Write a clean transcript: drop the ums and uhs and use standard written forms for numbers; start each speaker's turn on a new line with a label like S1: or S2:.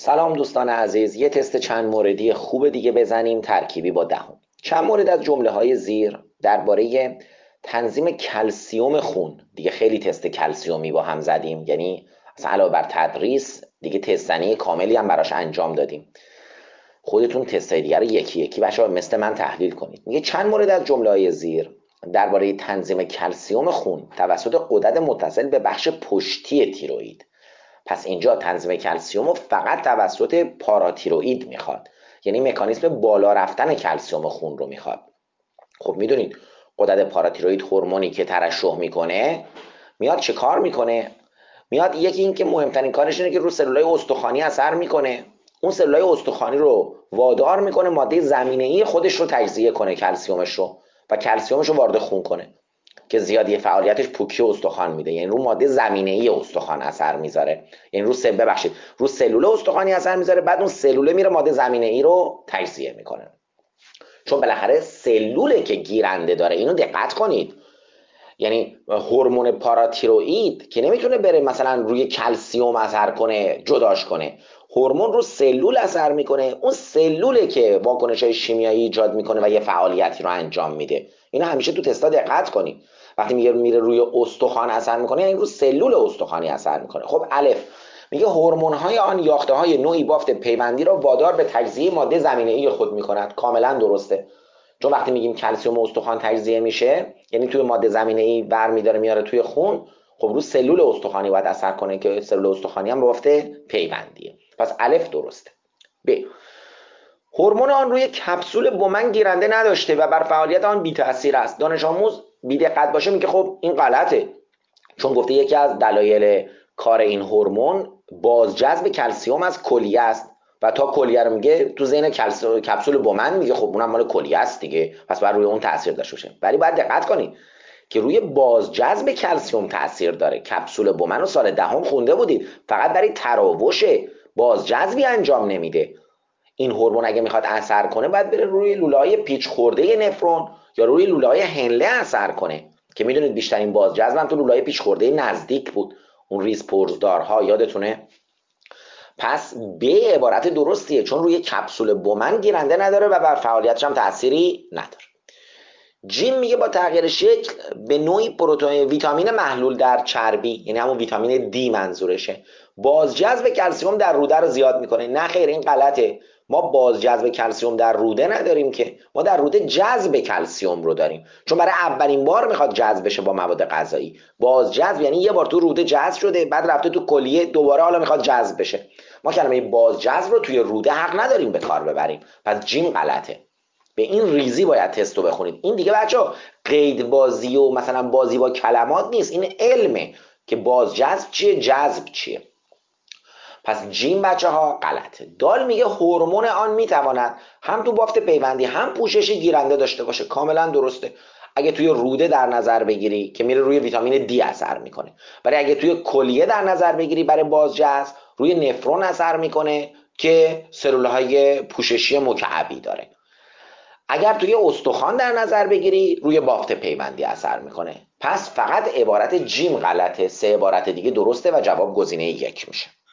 S1: سلام دوستان عزیز، یه تست چند موردی خوب دیگه بزنیم ترکیبی با دهم. چند مورد از جمله های زیر درباره تنظیم کلسیوم خون. دیگه خیلی تست کلسیومی با هم زدیم، یعنی اصلا علاوه بر تدریس دیگه تستنی کاملی هم براش انجام دادیم. خودتون تستای دیگه رو یکی یکی بچه‌ها مثل من تحلیل کنید. میگه چند مورد از جمله های زیر درباره تنظیم کلسیوم خون توسط غدد متصل به بخش پشتی تیروئید. پس اینجا تنظیم کلسیوم فقط توسط پاراتیروئید میخواد، یعنی مکانیزم بالا رفتن کلسیوم خون رو میخواد. خب میدونید غدد پاراتیروئید هورمونی که ترشح میکنه میاد چه کار میکنه؟ میاد یکی این که مهمترین کارش اینه که رو سلولای استخوانی اثر میکنه، اون سلولای استخوانی رو وادار میکنه ماده زمینه‌ای خودش رو تجزیه کنه، کلسیومش رو، و کلسیومش رو وارد خون کنه که زیادی فعالیتش پوکی استخوان میده، یعنی رو ماده زمینه‌ای استخوان اثر میذاره، یعنی رو سلول استخوانی اثر میذاره، بعد اون سلوله میره ماده زمینه‌ای رو تجزیه میکنه. چون بالاخره سلوله که گیرنده داره، اینو دقت کنید. یعنی هورمون پاراتیروئید که نمیتونه بره مثلا روی کلسیوم اثر کنه جداش کنه، هورمون رو سلول اثر میکنه، اون سلوله که واکنش‌های شیمیایی ایجاد میکنه و یه فعالیتی رو انجام میده. اینا همیشه تو تستا دقت کنید. وقتی میره روی استخوان اثر میکنه، یعنی رو سلول استخوانی اثر میکنه. خب الف میگه هورمون‌های آن یافته‌های نوعی بافت پیوندی را وادار به تجزیه ماده زمینه‌ای خود میکند. کاملا درسته، چون وقتی میگیم کلسیوم استخوان تجزیه میشه یعنی توی ماده زمینه‌ای برمی‌داره میاره توی خون. خب رو سلول استخوانی باید اثر کنه که سلول استخوانی هم بافت پیوندیه. پس الف درسته. ب هورمون آن روی کپسول بومن گیرنده نداشته و بر فعالیت آن بی تاثیر است. دانش آموز بی دقت باشه میگه خب این غلطه، چون گفته یکی از دلایل کار این هورمون بازجذب کلسیوم از کلیه است و تا کلیه رو میگه تو ذهن کپسول بومن میگه خب اونم مال کلیه است دیگه، پس باید روی اون تاثیر داشته باشه. ولی باید دقت کنید که روی بازجذب کلسیوم تاثیر داره. کپسول بومن رو سال دهم خونده بودید، فقط برای تراوش بازجذبی انجام نمیده. این هورمون اگه میخواد اثر کنه باید بره روی لوله‌های پیچ خورده نفرون یا روی لوله‌های هنله اثر کنه که میدونید بیشترین بازجذب هم تو لوله‌های پیچ خورده نزدیک بود، اون ریز پرزدارها، یادتونه؟ پس به عبارت درستیه، چون روی کپسول بومن گیرنده نداره و بر فعالیتش هم تأثیری نداره. جیم میگه با تغییر شکل به نوعی پروتئین ویتامین محلول در چربی، یعنی همون ویتامین دی منظورشه، بازجذب کلسیوم در روده رو زیاد میکنه. نه خیر، این غلطه. ما بازجذب کلسیوم در روده نداریم که، ما در روده جذب کلسیوم رو داریم، چون برای اولین بار میخواد جذب بشه با مواد غذایی. بازجذب یعنی یه بار تو روده جذب شده بعد رفته تو کلیه دوباره حالا میخواد جذب بشه. ما کلمه بازجذب رو توی روده حق نداریم به کار ببریم، پس جیم غلطه. به این ریزی باید تست رو بخونید. این دیگه بچه قید بازی و مثلا بازی با کلمات نیست، این علمه که بازجذب چیه جذب چیه. پس جیم بچه ها غلطه. دال میگه هورمون آن میتواند هم تو بافت پیوندی هم پوشش گیرنده داشته باشه. کاملا درسته اگه توی روده در نظر بگیری که میره روی ویتامین دی اثر میکنه، ولی اگه توی کلیه در نظر بگیری برای بازجذب روی نفرون اثر میکنه که سلولهای پوششی مکعبی داره. اگر توی استخوان در نظر بگیری روی بافت پیوندی اثر میکنه. پس فقط عبارت جیم غلطه، سه عبارت دیگه درسته و جواب گزینه یک میشه.